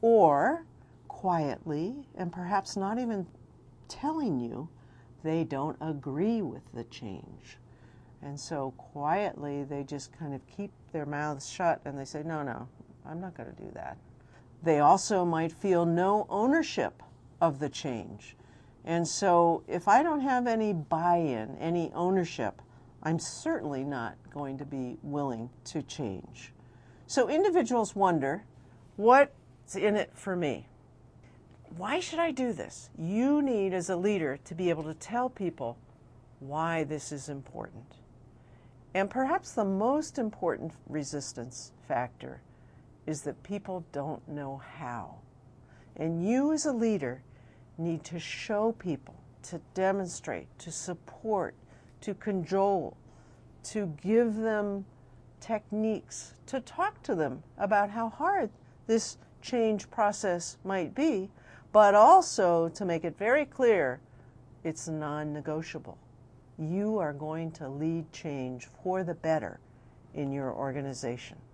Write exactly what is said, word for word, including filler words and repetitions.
or quietly, and perhaps not even telling you, they don't agree with the change. And so quietly, they just kind of keep their mouths shut and they say, no, no, I'm not going to do that. They also might feel no ownership of the change. And so if I don't have any buy-in, any ownership, I'm certainly not going to be willing to change. So individuals wonder, what's in it for me? Why should I do this? You need, as a leader, to be able to tell people why this is important. And perhaps the most important resistance factor is that people don't know how. And you, as a leader, need to show people, to demonstrate, to support, to cajole, to give them techniques, to talk to them about how hard this change process might be, but also to make it very clear it's non-negotiable. You are going to lead change for the better in your organization.